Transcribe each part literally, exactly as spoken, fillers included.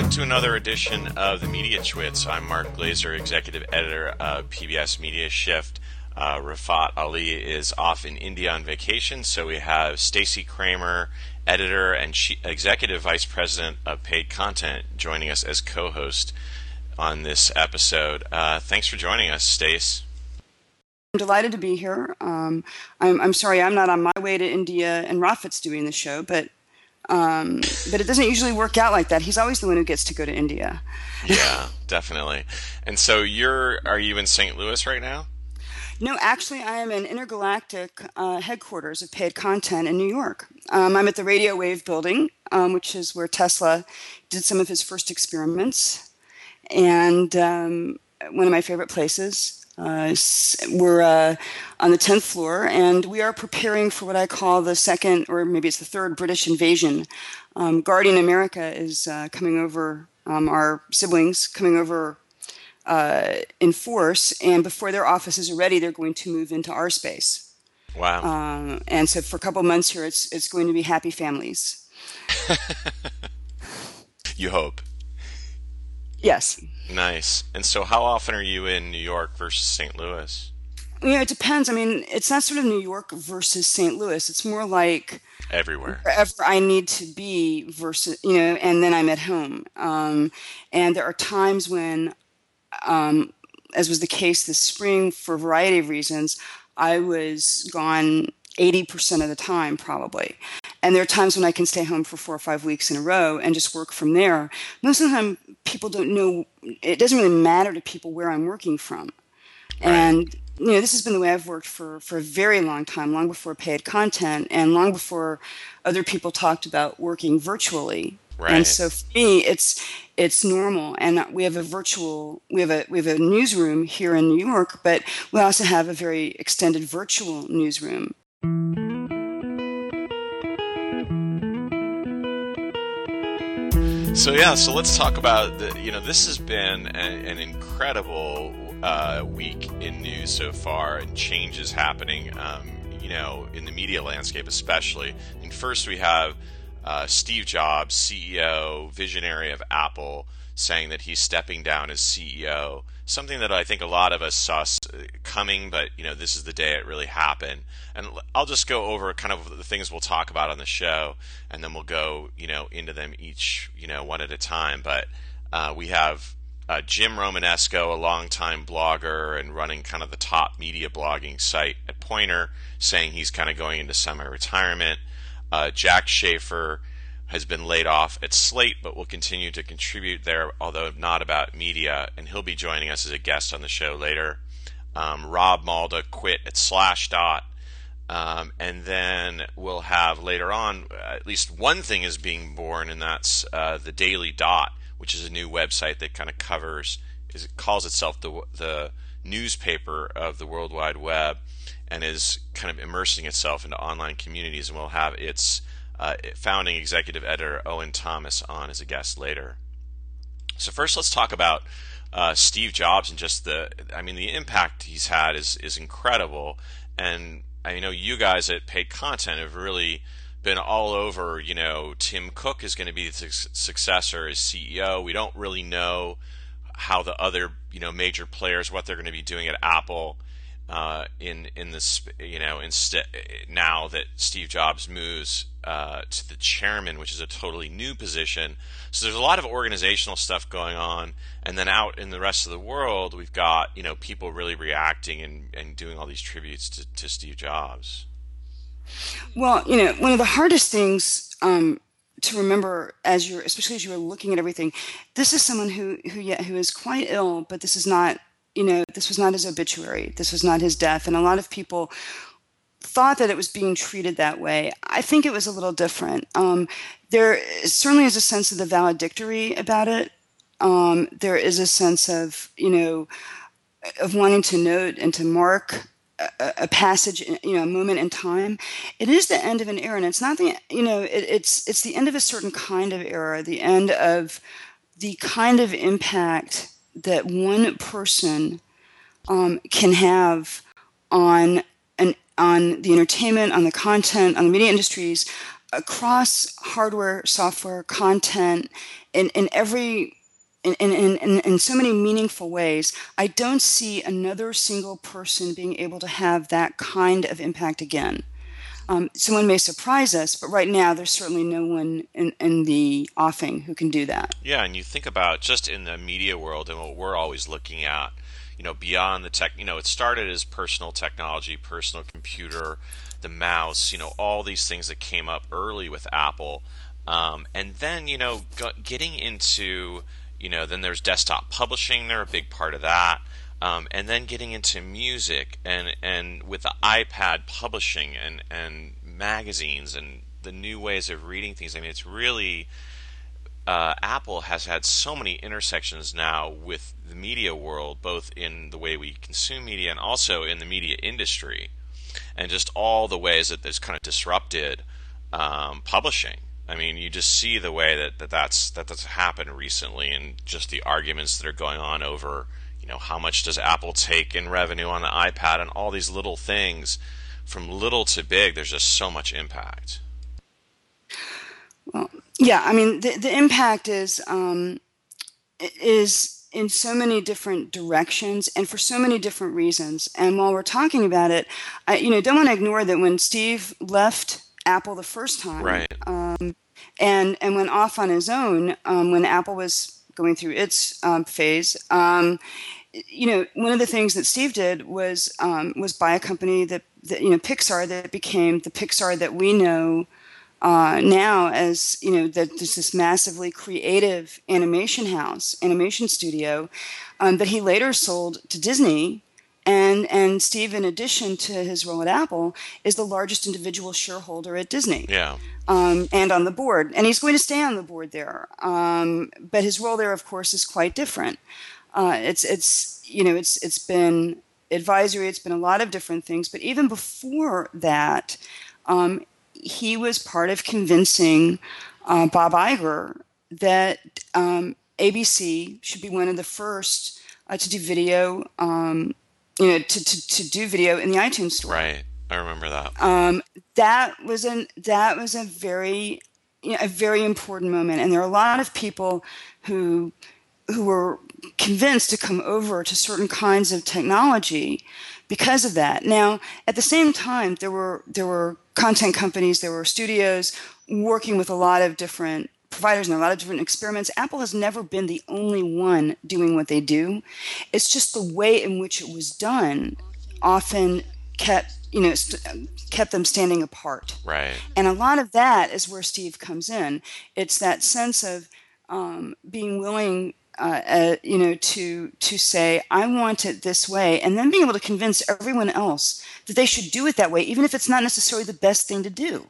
welcome to another edition of the Media Twits. I'm Mark Glazer, Executive Editor of P B S Media Shift. Uh, Rafat Ali is off in India on vacation, so we have Stacey Kramer, Editor and Chief Executive Vice President of Paid Content, joining us as co-host on this episode. Uh, thanks for joining us, Stace. I'm delighted to be here. Um, I'm, I'm sorry I'm not on my way to India and Rafat's doing the show, but Um, but it doesn't usually work out like that. He's always the one who gets to go to India. Yeah, definitely. And so you're, are you in Saint Louis right now? No, actually, I am in intergalactic uh, headquarters of Paid Content in New York. Um, I'm at the Radio Wave building, um, which is where Tesla did some of his first experiments. And um, one of my favorite places. Uh, we're uh, on the tenth floor, and we are preparing for what I call the second, or maybe it's the third, British invasion. Um, Guardian America is uh, coming over, um, our siblings coming over uh, in force, and before their offices are ready, they're going to move into our space. Wow. Um, and so for a couple of months here, it's, it's going to be happy families. You hope. Yes. Nice. And so how often are you in New York versus Saint Louis? You know, it depends. I mean, it's not sort of New York versus Saint Louis. It's more like everywhere, wherever I need to be versus, you know, and then I'm at home. Um, and there are times when, um, as was the case this spring, for a variety of reasons, I was gone eighty percent of the time, probably. And there are times when I can stay home for four or five weeks in a row and just work from there. Most of the time, people don't know, it doesn't really matter to people where I'm working from. Right. And, you know, this has been the way I've worked for, for a very long time, long before Paid Content and long before other people talked about working virtually. Right. And so for me, it's it's normal. And we have a virtual, we have a we have a newsroom here in New York, but we also have a very extended virtual newsroom. So yeah, so let's talk about the, you know, this has been a, an incredible uh, week in news so far, and changes happening, um, you know, in the media landscape especially. I mean, first we have uh, Steve Jobs, C E O, visionary of Apple, saying that he's stepping down as C E O. Something that I think a lot of us saw coming, but you know, this is the day it really happened. And I'll just go over kind of the things we'll talk about on the show, and then we'll go, you know, into them each, you know, one at a time. But uh, we have uh, Jim Romanesco, a longtime blogger and running kind of the top media blogging site at Poynter, saying he's kind of going into semi-retirement. Uh, Jack Schaefer has been laid off at Slate, but will continue to contribute there, although not about media, and he'll be joining us as a guest on the show later. Um, Rob Malda quit at Slashdot, um, and then we'll have later on, uh, at least one thing is being born, and that's uh, the Daily Dot, which is a new website that kind of covers, is, it calls itself the the newspaper of the World Wide Web, and is kind of immersing itself into online communities, and we'll have its Uh, founding executive editor Owen Thomas on as a guest later. So first, let's talk about uh, Steve Jobs and just the, I mean, the impact he's had is is incredible. And I know you guys at Paid Content have really been all over. You know, Tim Cook is going to be the su- successor as C E O. We don't really know how the other, you know, major players, what they're going to be doing at Apple. Uh, in in this, you know, instead now that Steve Jobs moves uh, to the chairman, which is a totally new position. So there's a lot of organizational stuff going on, and then out in the rest of the world, we've got, you know, people really reacting and, and doing all these tributes to, to Steve Jobs. Well, you know, one of the hardest things um, to remember as you're, especially as you're looking at everything, this is someone who who yeah, who is quite ill, but this is not. You know, this was not his obituary. This was not his death. And a lot of people thought that it was being treated that way. I think it was a little different. Um, there certainly is a sense of the valedictory about it. Um, there is a sense of, you know, of wanting to note and to mark a, a passage, you know, a moment in time. It is the end of an era, and it's not the, you know, it, it's it's the end of a certain kind of era, the end of the kind of impact that one person um, can have on an on the entertainment, on the content, on the media industries across hardware, software, content, in, in every in, in, in, in so many meaningful ways, I don't see another single person being able to have that kind of impact again. Um, someone may surprise us, but right now there's certainly no one in, in the offing who can do that. Yeah, and you think about just in the media world and what we're always looking at, you know, beyond the tech, you know, it started as personal technology, personal computer, the mouse, you know, all these things that came up early with Apple. Um, and then, you know, g- getting into, you know, then there's desktop publishing, they're a big part of that. Um, and then getting into music and, and with the iPad publishing and, and magazines and the new ways of reading things. I mean, it's really, uh, Apple has had so many intersections now with the media world, both in the way we consume media and also in the media industry, and just all the ways that this kind of disrupted um, publishing. I mean, you just see the way that, that that's that that's happened recently, and just the arguments that are going on over, you know, how much does Apple take in revenue on the iPad, and all these little things, from little to big. There's just so much impact. Well, yeah, I mean, the, the impact is um, is in so many different directions and for so many different reasons. And while we're talking about it, I, you know, don't want to ignore that when Steve left Apple the first time, Right. um, and and went off on his own, um, when Apple was going through its um, phase. Um, you know, one of the things that Steve did was um, was buy a company that, that you know Pixar, that became the Pixar that we know uh, now as, you know, that there's this massively creative animation house, animation studio, um, that he later sold to Disney. And and Steve, in addition to his role at Apple, is the largest individual shareholder at Disney. Yeah. Um, and on the board. And he's going to stay on the board there. Um, but his role there, of course, is quite different. Uh, it's it's you know it's it's been advisory. It's been a lot of different things. But even before that, um, he was part of convincing uh, Bob Iger that um, A B C should be one of the first uh, to do video. Um, you know, to, to, to do video in the iTunes store. Right. I remember that. Um, that was an that was a very you know, a very important moment, and there are a lot of people who who were convinced to come over to certain kinds of technology because of that. Now, at the same time, there were there were content companies, there were studios working with a lot of different providers and a lot of different experiments. Apple has never been the only one doing what they do. It's just the way in which it was done often kept, you know, st- kept them standing apart. Right. And a lot of that is where Steve comes in. It's that sense of um, being willing, uh, uh, you know, to to say, I want it this way, and then being able to convince everyone else that they should do it that way, even if it's not necessarily the best thing to do.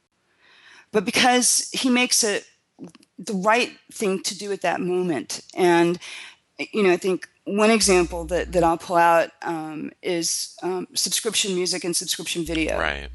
But because he makes it the right thing to do at that moment. And, you know, I think one example that, that I'll pull out um, is um, subscription music and subscription video. Right.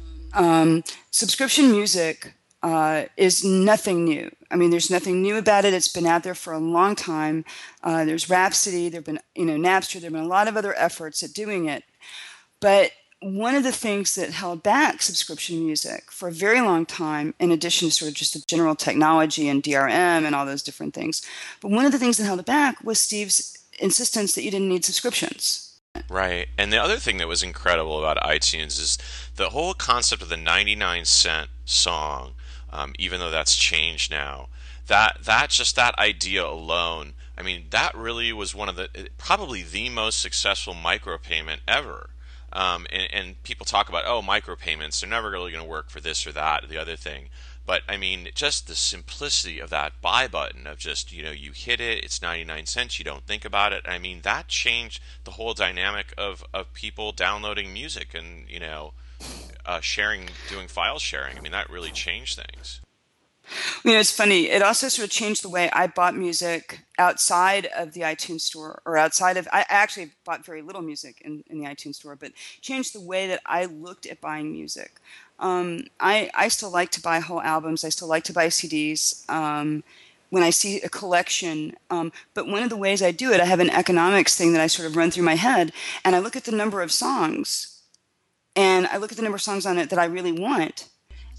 Um, subscription music uh, is nothing new. I mean, there's nothing new about it. It's been out there for a long time. Uh, there's Rhapsody, there have been, you know, Napster, there have been a lot of other efforts at doing it. But one of the things that held back subscription music for a very long time, in addition to sort of just the general technology and D R M and all those different things, but one of the things that held it back was Steve's insistence that you didn't need subscriptions. Right. And the other thing that was incredible about iTunes is the whole concept of the ninety-nine cent song, um, even though that's changed now, that that just that idea alone, I mean, that really was one of the, probably the most successful micropayment ever. Um, and, and people talk about, oh, micropayments, they're never really going to work for this or that or the other thing. But, I mean, just the simplicity of that buy button of just, you know, you hit it, it's ninety-nine cents, you don't think about it. I mean, that changed the whole dynamic of, of people downloading music and, you know, uh, sharing, doing file sharing. I mean, that really changed things. You know, it's funny. It also sort of changed the way I bought music outside of the iTunes store, or outside of, I actually bought very little music in, in the iTunes store, but changed the way that I looked at buying music. Um, I, I still like to buy whole albums. I still like to buy C Ds um, when I see a collection. Um, but one of the ways I do it, I have an economics thing that I sort of run through my head, and I look at the number of songs, and I look at the number of songs on it that I really want.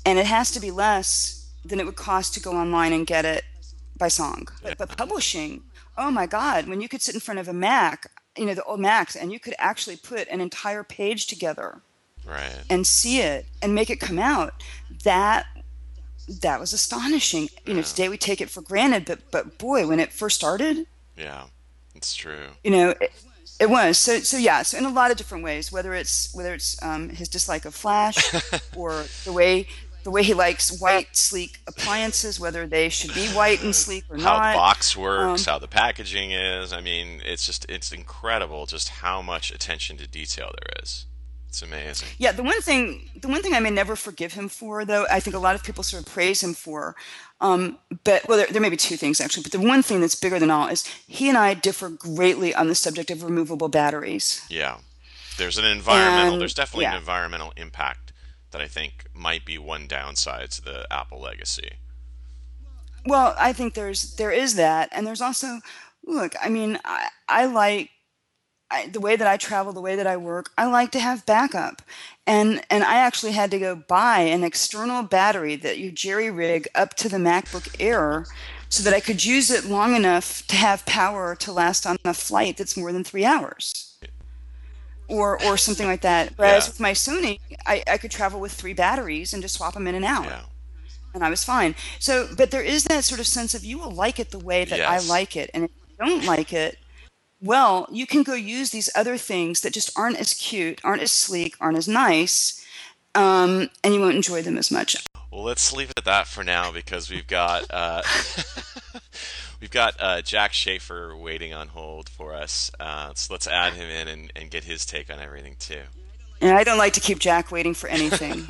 and it has to be less than it would cost to go online and get it by song. Yeah. But, but publishing, oh my God, when you could sit in front of a Mac, you know, the old Macs, and you could actually put an entire page together Right. and see it and make it come out, that that was astonishing. You know, Yeah. today we take it for granted, but but boy, when it first started, Yeah. It's true. you know, it, it was. So so yeah, so in a lot of different ways, whether it's whether it's um, his dislike of Flash, or the way the way he likes white, sleek appliances, whether they should be white and sleek or How the not. box works, Um, how the packaging is. I mean, it's just it's incredible just how much attention to detail there is. It's amazing. Yeah, the one thing, the one thing I may never forgive him for, though, I think a lot of people sort of praise him for, um, but well, there, there may be two things actually, but the one thing that's bigger than all is he and I differ greatly on the subject of removable batteries. Yeah. There's an environmental, And there's definitely an yeah, environmental impact that I think might be one downside to the Apple legacy. well, I think there's there is that, and there's also, look, I mean, I, I like I, the way that I travel, the way that I work, I like to have backup. And and I actually had to go buy an external battery that you jerry rig up to the MacBook Air so that I could use it long enough to have power to last on a flight that's more than three hours or or something like that. Whereas Yeah. with my Sony, I, I could travel with three batteries and just swap them in and out. Yeah. And I was fine. So, but there is that sort of sense of you will like it the way that I Yes. like it. And if you don't like it, well, you can go use these other things that just aren't as cute, aren't as sleek, aren't as nice, um, and you won't enjoy them as much. Well, let's leave it at that for now because we've got uh, we've got uh, Jack Schaefer waiting on hold for us. Uh, so let's add him in and, and get his take on everything too. And I don't like to keep Jack waiting for anything.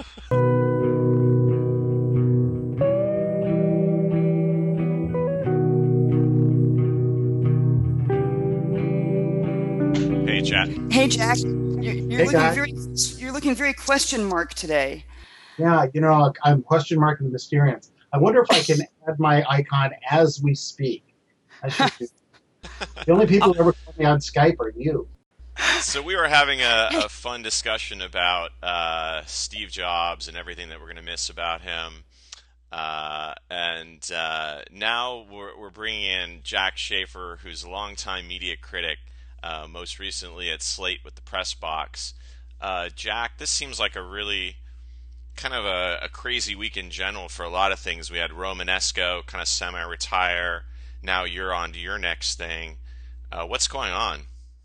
Hey, Jack. Hey, Jack, you're, you're Hey, looking guys. very you're looking very question mark today. Yeah, you know, I'm question marking Mysterians. I wonder if I can add my icon as we speak. I should do. The only people who ever call me on Skype are you. So we were having a, a fun discussion about uh, Steve Jobs and everything that we're going to miss about him. Uh, and uh, now we're, we're bringing in Jack Schaefer, who's a longtime media critic, uh, most recently at Slate with the Press Box. Uh, Jack, this seems like a really kind of a, a crazy week in general for a lot of things. We had Romanesco kind of semi-retire. Now you're on to your next thing. Uh, what's going on?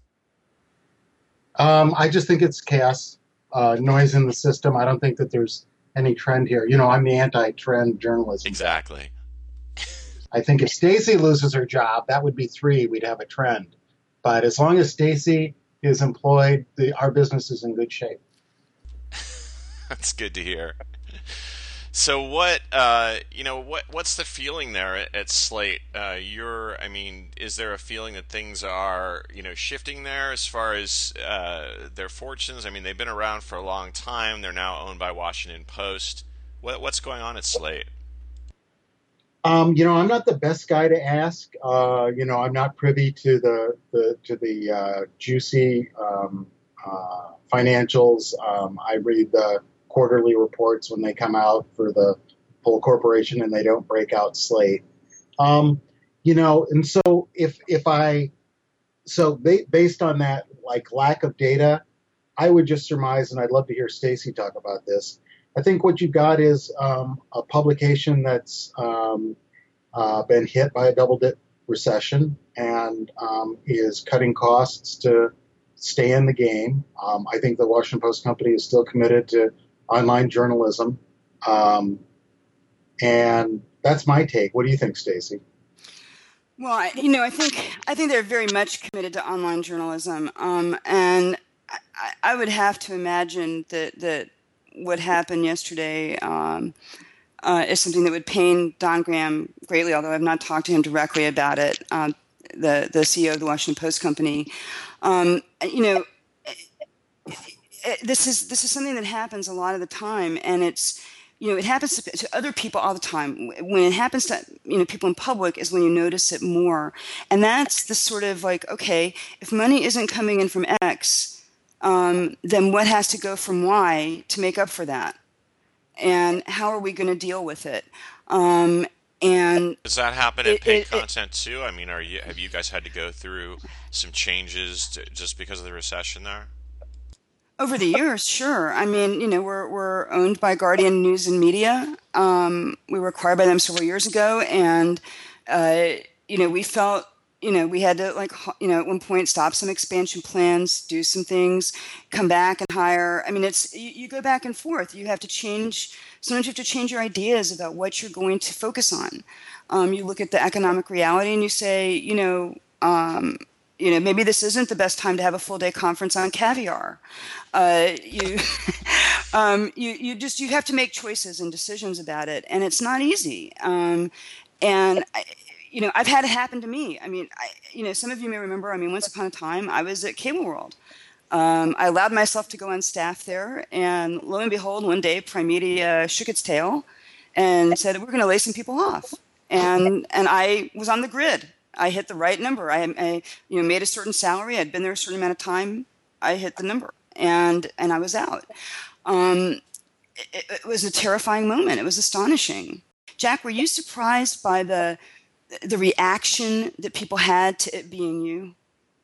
Um, I just think it's chaos, uh, noise in the system. I don't think that there's any trend here. You know, I'm the anti-trend journalism. Exactly. I think if Stacy loses her job, that would be three. We'd have a trend. But as long as Stacy is employed, the, our business is in good shape. That's good to hear. So what, uh, you know, what what's the feeling there at, at Slate? Uh, you're, I mean, is there a feeling that things are, you know, shifting there as far as uh, their fortunes? I mean, they've been around for a long time. They're now owned by Washington Post. What what's going on at Slate? Um, you know, I'm not the best guy to ask. Uh, you know, I'm not privy to the, the to the uh, juicy um, uh, financials. Um, I read the quarterly reports when they come out for the whole corporation, and they don't break out Slate. Um, you know, and so if if I so ba- based on that, like lack of data, I would just surmise, and I'd love to hear Stacy talk about this. I think what you've got is um, a publication that's um, uh, been hit by a double-dip recession and um, is cutting costs to stay in the game. Um, I think the Washington Post company is still committed to online journalism, um, and that's my take. What do you think, Stacy? Well, I, you know, I think I think they're very much committed to online journalism, um, and I, I would have to imagine that that what happened yesterday um, uh, is something that would pain Don Graham greatly. Although I've not talked to him directly about it, um, the the C E O of the Washington Post company, um, you know, this is this is something that happens a lot of the time, and it's. You know, it happens to, to other people all the time. When it happens to, you know, people in public is when you notice it more. And that's the sort of like, okay, if money isn't coming in from X, um, then what has to go from Y to make up for that? and how are we going to deal with it? Um, and Does that happen at it, paid it, it, content too? I mean, are you have you guys had to go through some changes to, just because of the recession there? Over the years, sure. I mean, you know, we're we're owned by Guardian News and Media. Um, we were acquired by them several years ago, and uh, you know, we felt, you know, we had to, like, h- you know, at one point stop some expansion plans, do some things, come back and hire. I mean, it's you, you go back and forth. You have to change. Sometimes you have to change your ideas about what you're going to focus on. Um, you look at the economic reality and you say, you know. Um, you know, maybe this isn't the best time to have a full day conference on caviar. Uh, you, um, you, you just you have to make choices and decisions about it, and it's not easy. Um, and I, you know, I've had it happen to me. I mean, I, you know, some of you may remember. I mean, once upon a time, I was at Cable World. Um, I allowed myself to go on staff there, and lo and behold, one day, Primedia shook its tail and said, "We're going to lay some people off," and and I was on the grid. I hit the right number. I, I, you know, made a certain salary. I'd been there a certain amount of time. I hit the number, and and I was out. Um, it, it was a terrifying moment. It was astonishing. Jack, were you surprised by the the reaction that people had to it being you?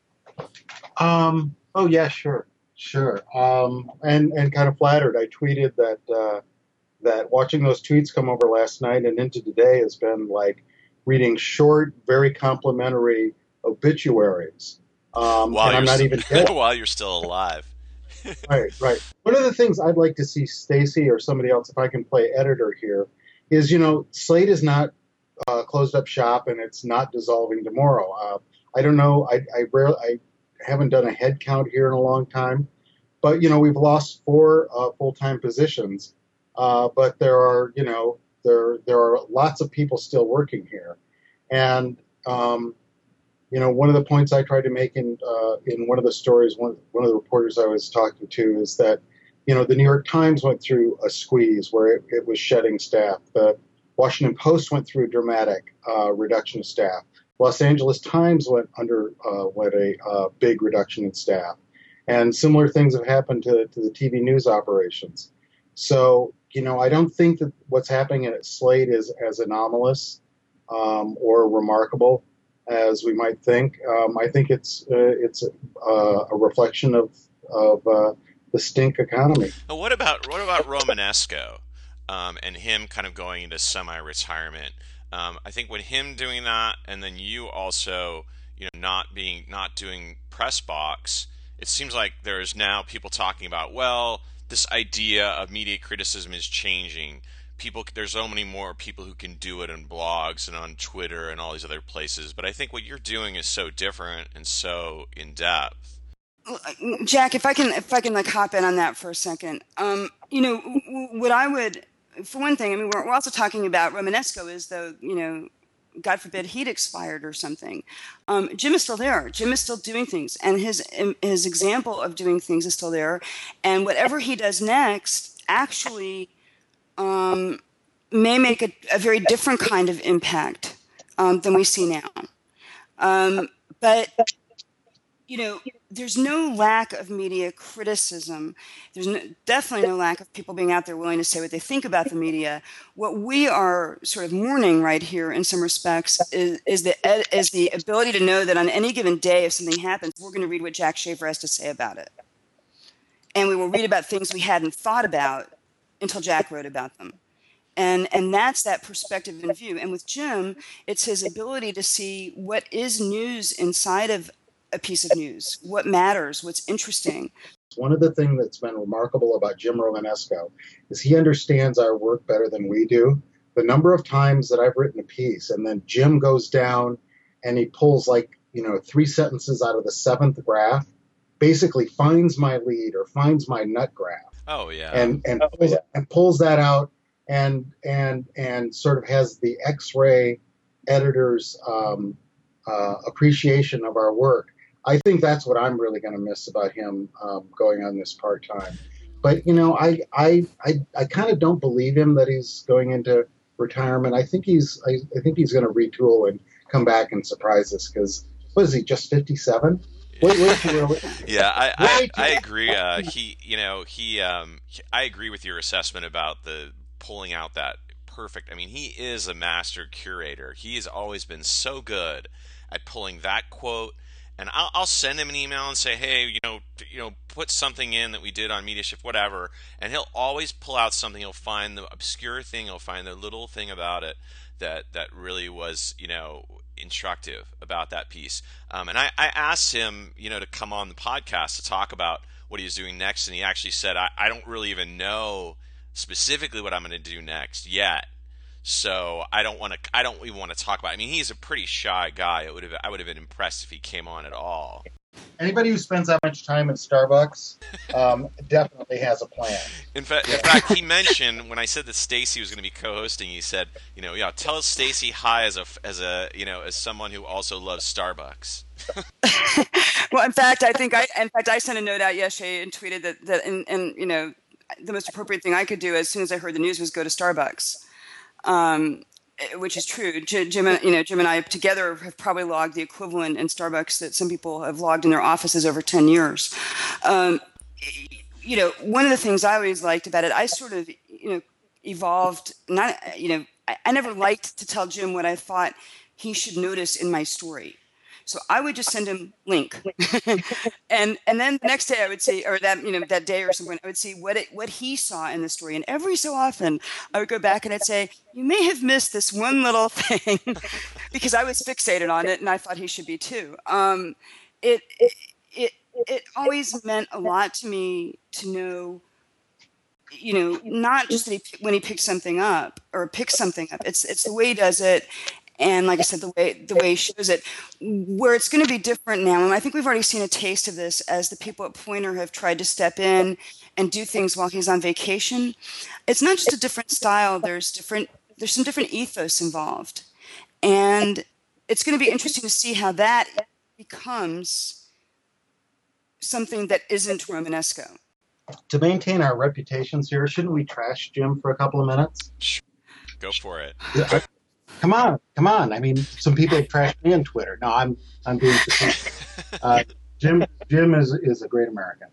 Um, oh yeah, sure, sure. Um, and and kind of flattered. I tweeted that uh, that watching those tweets come over last night and into today has been like reading short, very complimentary obituaries. Um, While and you're I'm not st- even dead. while you're still alive. Right, right. One of the things I'd like to see Stacy or somebody else, if I can play editor here, is, you know, Slate is not uh, closed up shop and it's not dissolving tomorrow. Uh, I don't know. I I, rarely, I haven't done a head count here in a long time, but you know we've lost four uh, full time positions, uh, but there are you know there there are lots of people still working here, and um, you know one of the points I tried to make in uh, in one of the stories, one one of the reporters I was talking to is that you know the New York Times went through a squeeze where it, it was shedding staff. The Washington Post went through a dramatic uh, reduction of staff. Los Angeles Times went under uh, went a uh, big reduction in staff, and similar things have happened to, to the T V news operations. So you know, I don't think that what's happening at Slate is as anomalous um, or remarkable as we might think. Um, I think it's uh, it's a, a reflection of of uh, the stink economy. Now, what about what about Romanesco um, and him kind of going into semi-retirement? Um, I think with him doing that, and then you also, you know, not being not doing press box, it seems like there's now people talking about, well, this idea of media criticism is changing. People, there's so many more people who can do it in blogs and on Twitter and all these other places. But I think what you're doing is so different and so in depth. Jack, if I can, if I can like hop in on that for a second, um, you know, what I would, for one thing, I mean, we're, we're also talking about Romanesco as though, you know, God forbid he'd expired or something. Um, Jim is still there. Jim is still doing things, and his his example of doing things is still there. And whatever he does next, actually, um, may make a, a very different kind of impact um, than we see now. Um, but you know, there's no lack of media criticism. There's no, definitely no lack of people being out there willing to say what they think about the media. What we are sort of mourning right here, in some respects, is, is the is the ability to know that on any given day, if something happens, we're going to read what Jack Schaefer has to say about it, and we will read about things we hadn't thought about until Jack wrote about them. And and that's that perspective and view. And with Jim, it's his ability to see what is news inside of a piece of news, what matters, what's interesting. One of the things that's been remarkable about Jim Romanesco is he understands our work better than we do. The number of times that I've written a piece and then Jim goes down and he pulls like, you know, three sentences out of the seventh graph, basically finds my lead or finds my nut graph. Oh yeah. And and pulls, and pulls that out and and and sort of has the X-ray editor's um, uh, appreciation of our work. I think that's what I'm really going to miss about him um, going on this part-time. But, you know, I I I, I kind of don't believe him that he's going into retirement. I think he's I, I think he's going to retool and come back and surprise us because, what is he, just fifty-seven? Wait, wait, wait, yeah, I, I, I agree. Uh, he, you know, he, um, I agree with your assessment about the pulling out that perfect. I mean, he is a master curator. He has always been so good at pulling that quote. And I'll, I'll send him an email and say, hey, you know, you know, put something in that we did on Media Shift, whatever. And he'll always pull out something. He'll find the obscure thing. He'll find the little thing about it that that really was, you know, instructive about that piece. Um, and I, I asked him, you know, to come on the podcast to talk about what he was doing next. And he actually said, I, I don't really even know specifically what I'm going to do next yet. So I don't want to. I don't even want to talk about it. I mean, he's a pretty shy guy. It would have. I would have been impressed if he came on at all. Anybody who spends that much time at Starbucks um, definitely has a plan. In fact, in fact, he mentioned when I said that Stacy was going to be co-hosting, he said, you know, yeah, tell Stacy hi as a as a you know as someone who also loves Starbucks. Well, in fact, I think I in fact I sent a note out yesterday and tweeted that that and, and you know the most appropriate thing I could do as soon as I heard the news was go to Starbucks. Um, which is true. Jim, you know, Jim and I together have probably logged the equivalent in Starbucks that some people have logged in their offices over ten years. Um, you know, one of the things I always liked about it, I sort of, you know, evolved. Not, you know, I, I never liked to tell Jim what I thought he should notice in my story. So I would just send him link, and and then the next day I would see, or that you know that day or something, I would see what it what he saw in the story. And every so often I would go back and I'd say, you may have missed this one little thing, because I was fixated on it and I thought he should be too. Um, it it it it always meant a lot to me to know, you know, not just that he, when he picks something up or picks something up. It's it's the way he does it. And like I said, the way the way he shows it, where it's going to be different now. And I think we've already seen a taste of this as the people at Poynter have tried to step in and do things while he's on vacation. It's not just a different style. There's different. There's some different ethos involved, and it's going to be interesting to see how that becomes something that isn't Romanesco. To maintain our reputations here, shouldn't we trash Jim for a couple of minutes? Go for it. Yeah, Come on, come on. I mean, some people have trashed me on Twitter. No, I'm I'm being facetious. Uh, Jim Jim is is a great American.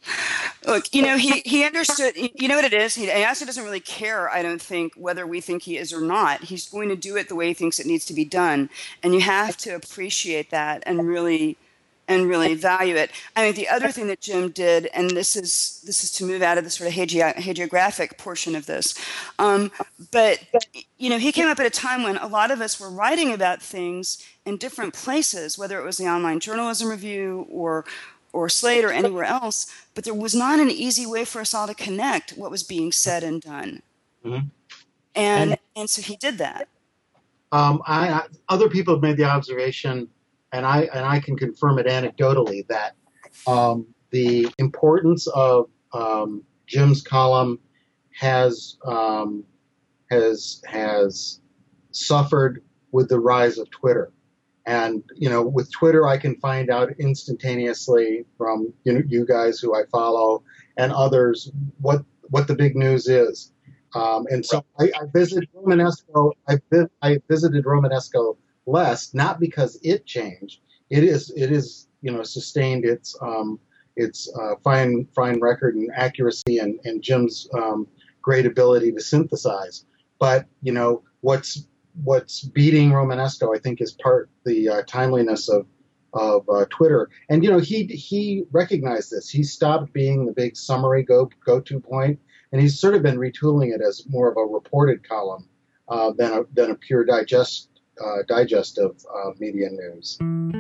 Look, you know, he, he understood, you know what it is? He, he actually doesn't really care, I don't think, whether we think he is or not. He's going to do it the way he thinks it needs to be done. And you have to appreciate that and really and really value it. I mean, the other thing that Jim did, and this is this is to move out of the sort of hagi- hagiographic portion of this, um, but, you know, he came up at a time when a lot of us were writing about things in different places, whether it was the Online Journalism Review or or Slate or anywhere else, but there was not an easy way for us all to connect what was being said and done. Mm-hmm. And, and and so he did that. Um, I, I, other people have made the observation, and I and I can confirm it anecdotally, that um, the importance of um, Jim's column has um, has has suffered with the rise of Twitter. And, you know, with Twitter, I can find out instantaneously from you know, you guys who I follow and others what what the big news is. Um, and so I, I visited Romanesco. I, I visited Romanesco less, not because it changed. It is it is you know sustained its um, its uh, fine fine record and accuracy and and Jim's um, great ability to synthesize. But you know what's What's beating Romanesco, I think, is part the uh, timeliness of of uh, Twitter. And you know, he he recognized this. He stopped being the big summary go go to point, and he's sort of been retooling it as more of a reported column uh, than a than a pure digest uh, digest of uh, media news.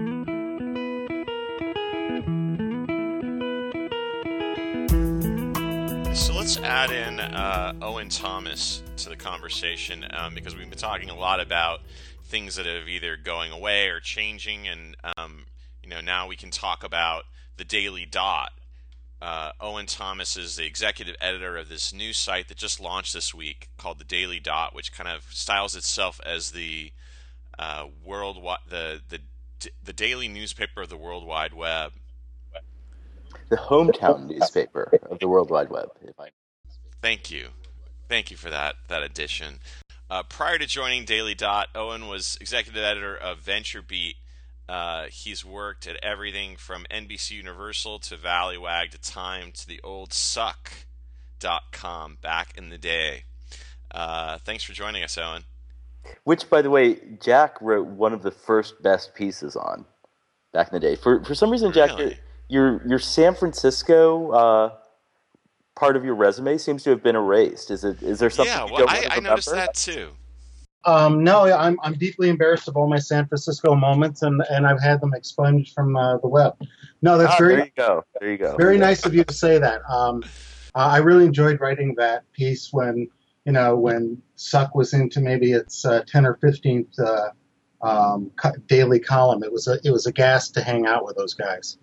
So let's add in uh, Owen Thomas to the conversation um, because we've been talking a lot about things that have either going away or changing, and um, you know now we can talk about the Daily Dot. Uh, Owen Thomas is the executive editor of this news site that just launched this week called the Daily Dot, which kind of styles itself as the uh, worldwide the the the daily newspaper of the World Wide Web. The hometown newspaper of the World Wide Web. If I... Thank you. Thank you for that that addition. Uh, prior to joining Daily Dot, Owen was executive editor of VentureBeat, Uh, he's worked at everything from N B C Universal to Valleywag to Time to the old suck dot com back in the day. Uh, thanks for joining us, Owen. Which, by the way, Jack wrote one of the first best pieces on back in the day. For for some reason, Jack, Really? your, your your San Francisco uh, part of your resume seems to have been erased. Is it? Is there something Yeah, you well, don't I, want to I remember? noticed that too. Um, no, I'm I'm deeply embarrassed of all my San Francisco moments, and, and I've had them expunged from uh, the web. No, that's Ah, very there you go. There you go. very nice of you to say that. Um, uh, I really enjoyed writing that piece when you know when Suck was into maybe its uh, ten or fifteenth uh, um, co- daily column. It was a it was a gas to hang out with those guys.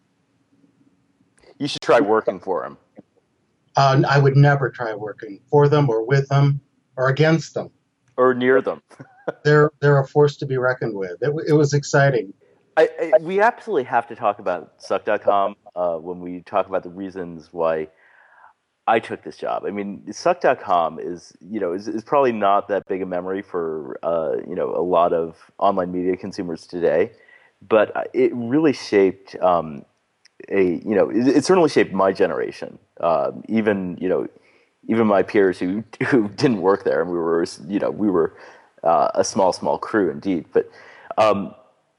You should try working for him. Uh, I would never try working for them or with them or against them. Or near them. They're they're a force to be reckoned with. It, it was exciting. I, I, we absolutely have to talk about suck dot com uh, when we talk about the reasons why I took this job. I mean, suck dot com is, you know, is, is probably not that big a memory for, uh, you know, a lot of online media consumers today, but it really shaped um, a, you know, it, it certainly shaped my generation. Uh, even, you know, even my peers who who didn't work there, and we were, you know, we were uh, a small, small crew indeed. But um,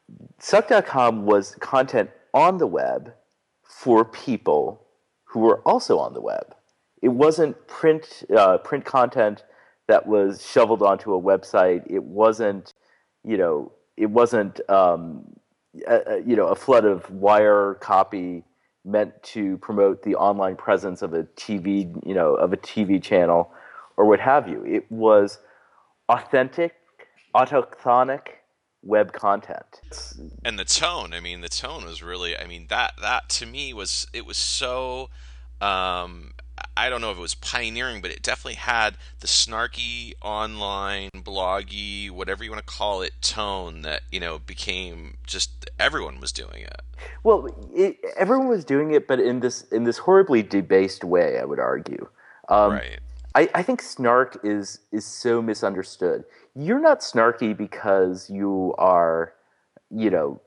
suck dot com was content on the web for people who were also on the web. It wasn't print uh, print content that was shoveled onto a website. It wasn't, you know, it wasn't, um, a, you know, a flood of wire copy meant to promote the online presence of a T V, you know, of a T V channel or what have you. It was authentic, autochthonic web content. And the tone, I mean, the tone was really, I mean, that that to me was, it was so, um, I don't know if it was pioneering, but it definitely had the snarky, online, bloggy, whatever you want to call it, tone that, you know, became just, everyone was doing it. Well, it, everyone was doing it, but in this in this horribly debased way, I would argue. Um, Right. I, I think snark is is so misunderstood. You're not snarky because you are, you know,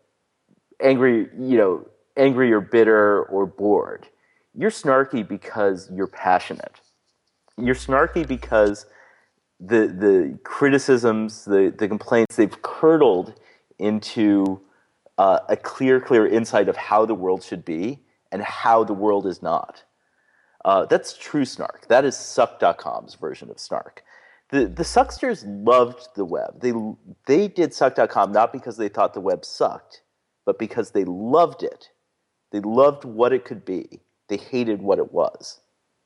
angry, you know, angry or bitter or bored. You're snarky because you're passionate. You're snarky because the the criticisms, the, the complaints, they've curdled into uh, a clear, clear insight of how the world should be and how the world is not. Uh, that's true snark. That is suck dot com's version of snark. The the Sucksters loved the web. They they did suck dot com not because they thought the web sucked, but because they loved it. They loved what it could be. They hated what it was.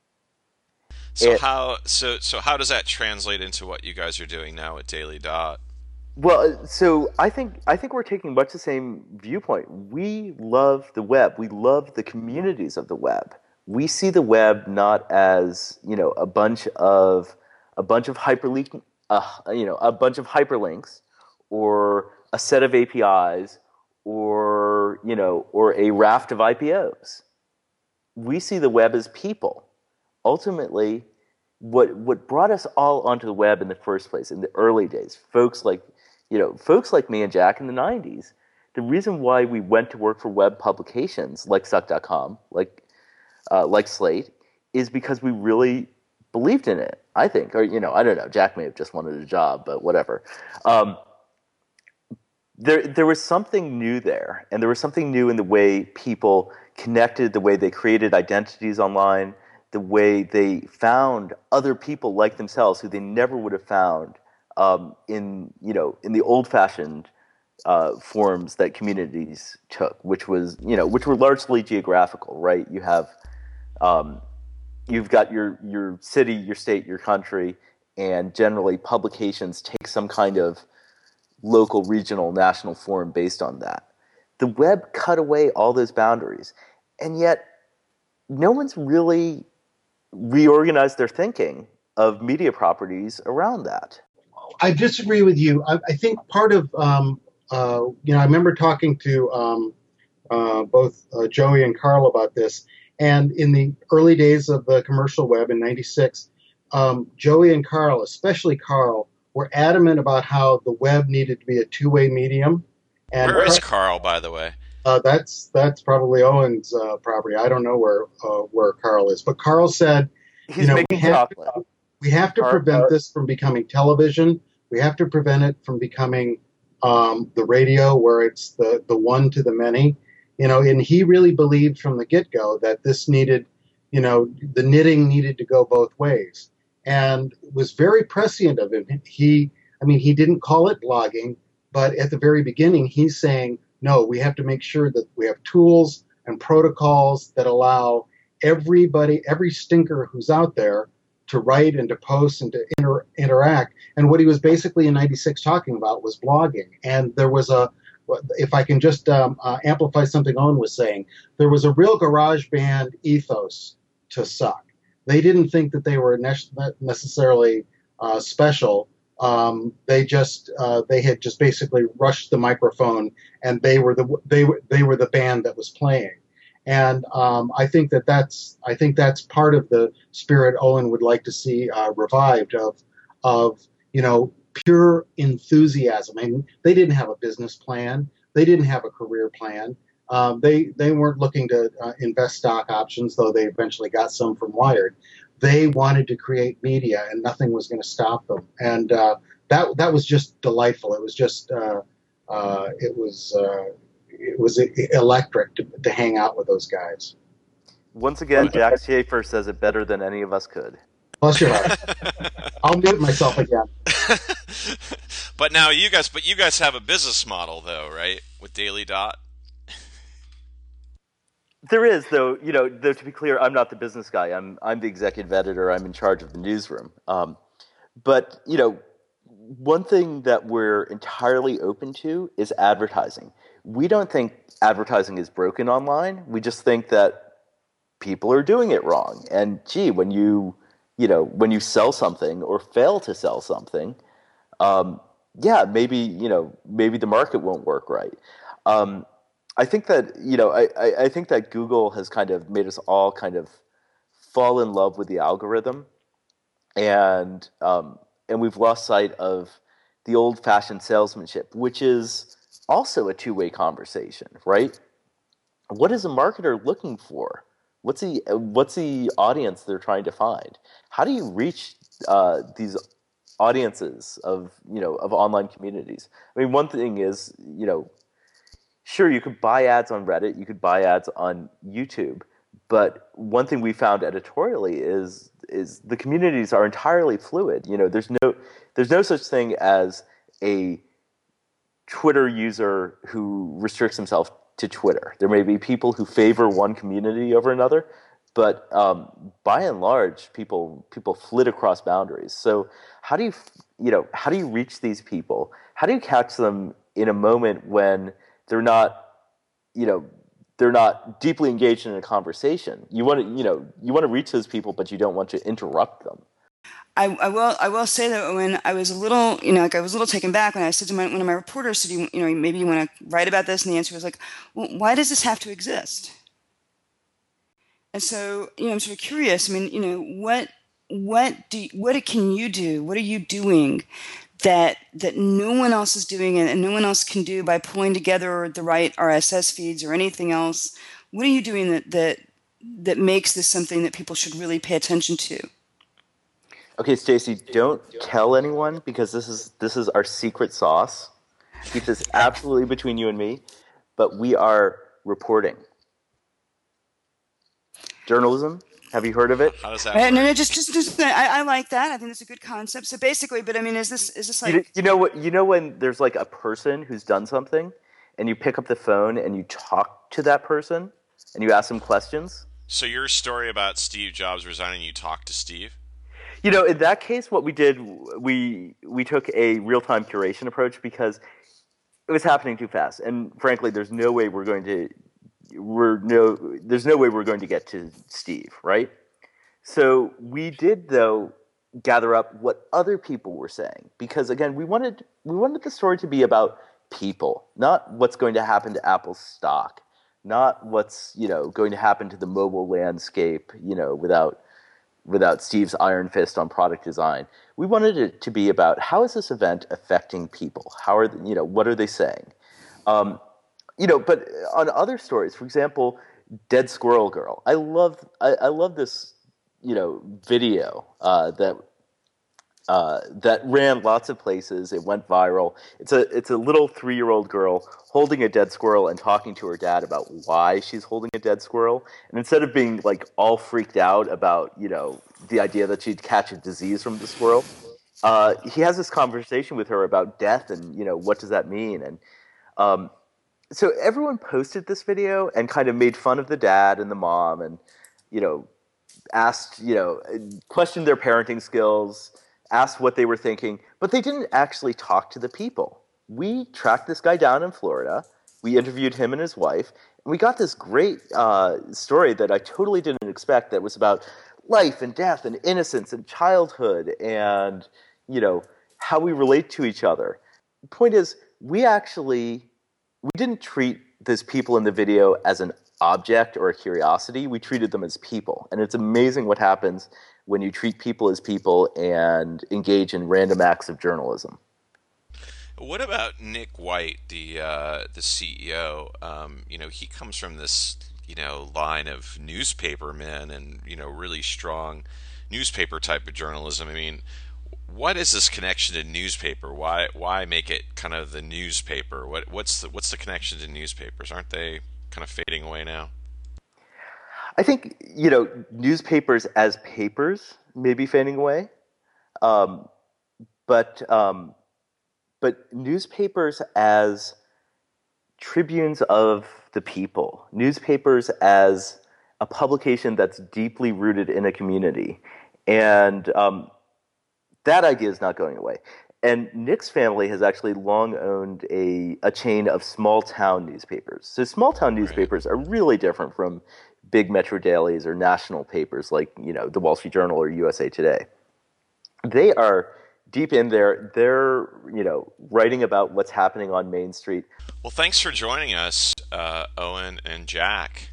So It- how so so how does that translate into what you guys are doing now at Daily Dot? Well, so I think I think we're taking much the same viewpoint. We love the web. We love the communities of the web. We see the web not as, you know, a bunch of a bunch of hyperlink, uh, you know, a bunch of hyperlinks, or a set of A P Is, or you know, or a raft of I P Os. We see the web as people. Ultimately, what what brought us all onto the web in the first place in the early days, folks like, you know, folks like me and Jack in the nineties, the reason why we went to work for web publications like suck dot com, like uh, like Slate, is because we really believed in it, I think. Or, you know, I don't know, Jack may have just wanted a job, but whatever. Um, there there was something new there, and there was something new in the way people connected, the way they created identities online, the way they found other people like themselves who they never would have found um, in, you know, in the old-fashioned uh, forms that communities took, which was, you know, which were largely geographical, right? You have, um, you've got your your city, your state, your country, and generally publications take some kind of local, regional, national form based on that. The web cut away all those boundaries, and yet no one's really reorganized their thinking of media properties around that. I disagree with you. I, I think part of, um, uh, you know, I remember talking to um, uh, both uh, Joey and Carl about this. And in the early days of the commercial web in ninety-six, um, Joey and Carl, especially Carl, were adamant about how the web needed to be a two-way medium. And Where is Carl, by the way? Uh, that's that's probably Owen's uh, property. I don't know where uh, where Carl is, but Carl said, He's you know, we making have, chocolate. we have to Carl, prevent Carl. this from becoming television. We have to prevent it from becoming um, the radio, where it's the the one to the many. You know, and he really believed from the get go that this needed, you know, the knitting needed to go both ways, and was very prescient of him. He, I mean, he didn't call it blogging, but at the very beginning, he's saying, no, we have to make sure that we have tools and protocols that allow everybody, every stinker who's out there, to write and to post and to inter- interact. And what he was basically in ninety-six talking about was blogging. And there was a, if I can just um, uh, amplify something Owen was saying, there was a real garage band ethos to Suck. They didn't think that they were ne- necessarily uh, special. Um, they just uh, they had just basically rushed the microphone, and they were the they were they were the band that was playing. And um, I think that that's I think that's part of the spirit Owen would like to see uh, revived of of you know pure enthusiasm. I mean, they didn't have a business plan, they didn't have a career plan. Um, they they weren't looking to uh, invest stock options, though they eventually got some from Wired. They wanted to create media, and nothing was going to stop them. And uh, that that was just delightful. It was just uh, uh, it was uh, it was electric to, to hang out with those guys. Once again, Jack Schaefer says it better than any of us could. Bless your heart. I'll mute myself again. But now you guys, but you guys have a business model, though, right? With Daily Dot. There is, though. You know, though to be clear, I'm not the business guy. I'm I'm the executive editor. I'm in charge of the newsroom. Um, but you know, one thing that we're entirely open to is advertising. We don't think advertising is broken online. We just think that people are doing it wrong. And gee, when you you know when you sell something or fail to sell something, um, yeah, maybe you know maybe the market won't work right. Um, I think that you know I, I, I think that Google has kind of made us all kind of fall in love with the algorithm, and um, and we've lost sight of the old-fashioned salesmanship, which is also a two-way conversation, right? What is a marketer looking for? What's the what's the audience they're trying to find? How do you reach uh, these audiences of you know of online communities? I mean, one thing is you know. Sure, you could buy ads on Reddit, you could buy ads on YouTube, but one thing we found editorially is is the communities are entirely fluid. You know, there's no there's no such thing as a Twitter user who restricts himself to Twitter. There may be people who favor one community over another, but um, by and large, people people flit across boundaries. So how do you you know how do you reach these people? How do you catch them in a moment when they're not, you know, they're not deeply engaged in a conversation? You want to, you know, you want to reach those people, but you don't want to interrupt them. I, I will. I will say though, Owen, I was a little, you know, like I was a little taken back when I said to my, one of my reporters, "Said you, you know, maybe you want to write about this?" And the answer was like, "Well, why does this have to exist?" And so, you know, I'm sort of curious. I mean, you know, what, what do, what can you do? What are you doing that that no one else is doing and no one else can do by pulling together the right R S S feeds or anything else? What are you doing that that that makes this something that people should really pay attention to? Okay, Stacey, don't tell anyone because this is this is our secret sauce. Keep this absolutely between you and me, but we are reporting. Journalism. Have you heard of it? How does that Uh, work? no, no, just, just, just. I, I like that. I think it's a good concept. So basically, but I mean, is this, is this like? You, you know what? You know when there's like a person who's done something, and you pick up the phone and you talk to that person, and you ask them questions. So your story about Steve Jobs resigning, you talked to Steve? You know, in that case, what we did, we we took a real-time curation approach because it was happening too fast, and frankly, there's no way we're going to. We're no, there's no way we're going to get to Steve, right? So we did, though, gather up what other people were saying, because again, we wanted we wanted the story to be about people, not what's going to happen to Apple's stock, not what's you know going to happen to the mobile landscape, you know, without without Steve's iron fist on product design. We wanted it to be about how is this event affecting people? How are they, you know what are they saying? Um, you know, but on other stories, for example, Dead Squirrel Girl. I love I, I love this, you know, video uh, that uh, that ran lots of places. It went viral. It's a it's a little three-year-old girl holding a dead squirrel and talking to her dad about why she's holding a dead squirrel. And instead of being like all freaked out about, you know, the idea that she'd catch a disease from the squirrel, uh, he has this conversation with her about death and, you know, what does that mean? And um, so everyone posted this video and kind of made fun of the dad and the mom and, you know, asked, you know, questioned their parenting skills, asked what they were thinking, but they didn't actually talk to the people. We tracked this guy down in Florida. We interviewed him and his wife, and we got this great uh, story that I totally didn't expect that was about life and death and innocence and childhood and, you know, how we relate to each other. The point is, we actually, we didn't treat those people in the video as an object or a curiosity. We treated them as people. And it's amazing what happens when you treat people as people and engage in random acts of journalism. What about Nick White, the uh, the C E O? Um, you know, he comes from this, you know, line of newspapermen and, you know, really strong newspaper type of journalism. I mean, what is this connection to newspaper? Why why make it kind of the newspaper? What what's the what's the connection to newspapers? Aren't they kind of fading away now? I think, you know, newspapers as papers may be fading away, um, but um, but newspapers as tribunes of the people, newspapers as a publication that's deeply rooted in a community, and um, that idea is not going away. And Nick's family has actually long owned a, a chain of small-town newspapers. So small-town newspapers are really different from big metro dailies or national papers like, you know, the Wall Street Journal or U S A Today. They are deep in there. They're, you know, writing about what's happening on Main Street. Well, thanks for joining us, uh, Owen and Jack.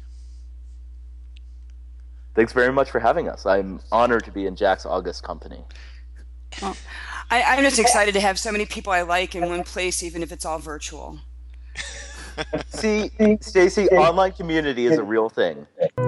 Thanks very much for having us. I'm honored to be in Jack's august company. Well, I, I'm just excited to have so many people I like in one place, even if it's all virtual. See, Stacy, online community is a real thing.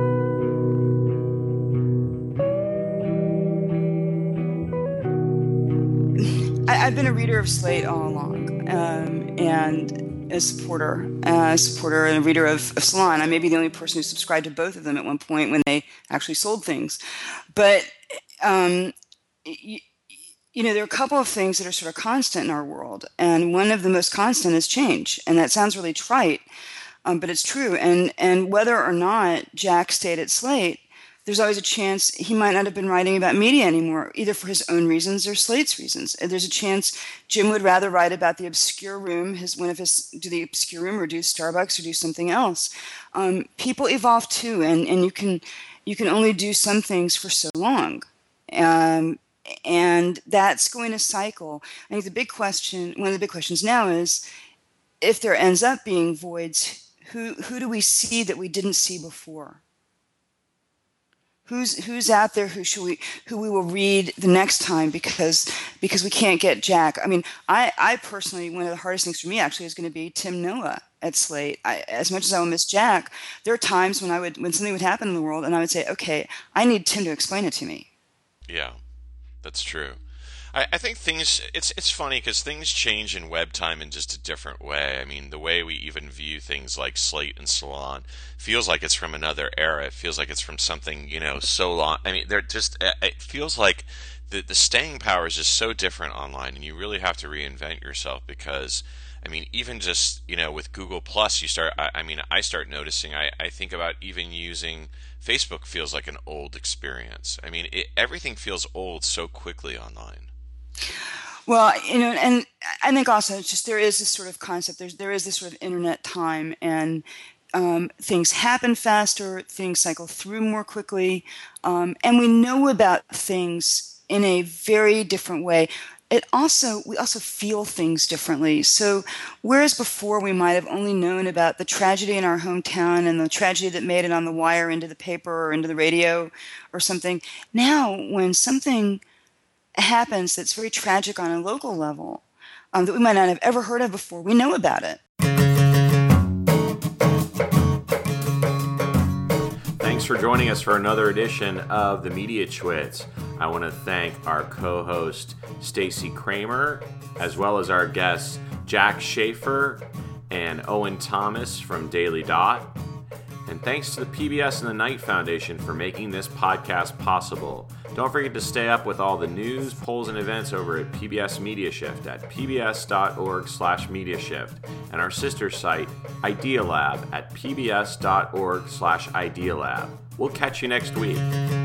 I, I've been a reader of Slate all along, um, and a supporter, uh, a supporter and a reader of, of Salon. I may be the only person who subscribed to both of them at one point when they actually sold things. But um, you, you know, there are a couple of things that are sort of constant in our world, and one of the most constant is change. And that sounds really trite, um, but it's true. And and whether or not Jack stayed at Slate, there's always a chance he might not have been writing about media anymore, either for his own reasons or Slate's reasons. And there's a chance Jim would rather write about the obscure room, his one of his do the obscure room, or do Starbucks, or do something else. Um, people evolve too, and and you can you can only do some things for so long. Um, And that's going to cycle. I think the big question, one of the big questions now is, if there ends up being voids, who who do we see that we didn't see before? Who's who's out there who should we who we will read the next time because because we can't get Jack? I mean, I, I personally, one of the hardest things for me actually is going to be Tim Noah at Slate. I, as much as I will miss Jack, there are times when I would when something would happen in the world and I would say, okay, I need Tim to explain it to me. Yeah. That's true. I, I think things, it's it's funny because things change in web time in just a different way. I mean, the way we even view things like Slate and Salon feels like it's from another era. It feels like it's from something, you know, so long. I mean, they're just, it feels like the, the staying power is just so different online, and you really have to reinvent yourself because, I mean, even just, you know, with Google Plus, you start, I, I mean, I start noticing, I, I think about even using Facebook feels like an old experience. I mean, it, everything feels old so quickly online. Well, you know, and I think also it's just there is this sort of concept. There's there is this sort of internet time, and um, things happen faster, things cycle through more quickly, um, and we know about things in a very different way. It also, we also feel things differently. So whereas before we might have only known about the tragedy in our hometown and the tragedy that made it on the wire into the paper or into the radio or something, now when something happens that's very tragic on a local level, um, that we might not have ever heard of before, we know about it. thanks for joining us for another edition of the Media Chwits. I want to thank our co-host Stacey Kramer, as well as our guests Jack Schaefer and Owen Thomas from Daily Dot. And thanks to the P B S and the Knight Foundation for making this podcast possible. Don't forget to stay up with all the news, polls, and events over at P B S Media Shift at pbs.org slash mediashift and our sister site, Idealab, at pbs.org slash idealab. We'll catch you next week.